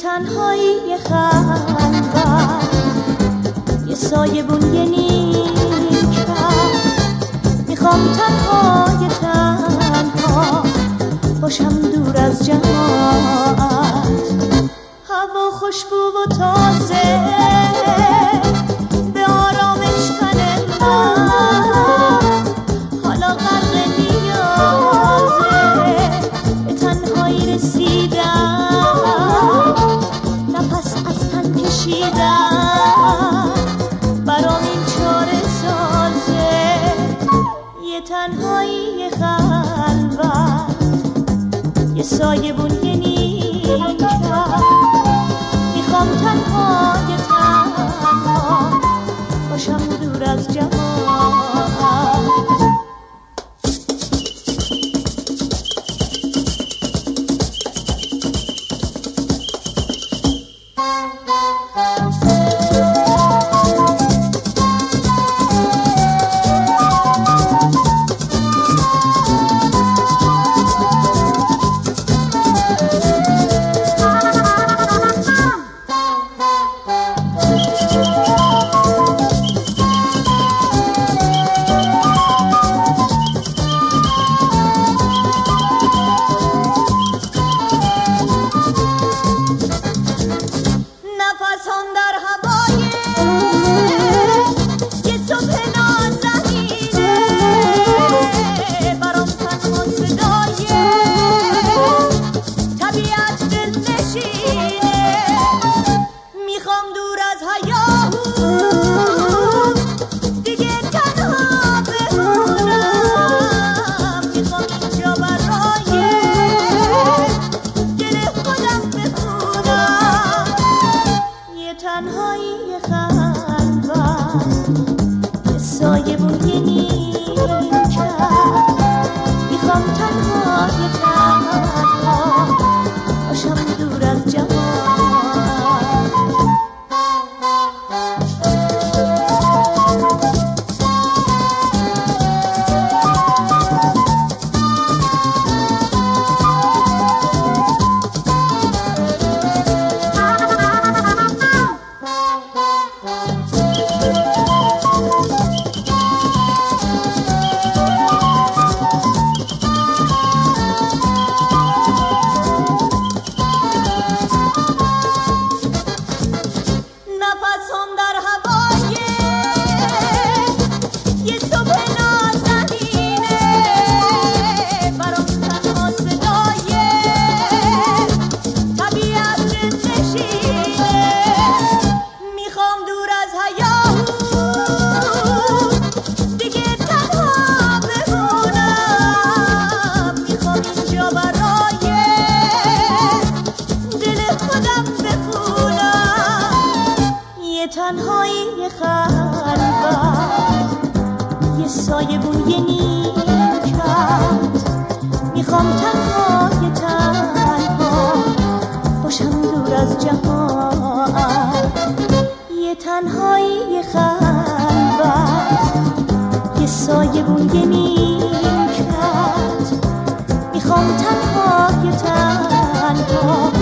تنهایی خلوت، یه سایبون یه نیمکت. میخوام تنها باشم دور از جماعت. هوا خوشبو و تازه به آرامش تن من، حالا غرق نیازه به تنهایی رسیدم. نفس از تن کشیدم برام این چاره سازه، یه تنهایی خلوت، یه سایبون یه نیمکت. میخوام تنها باشم دور از جماعت. تنهایی خلوت، یه سایبون یه نیمکت. میخوام تنها باشم دور از جماعت. یه تنهایی خلوت، یه سایبون یه نیمکت. میخوام تنها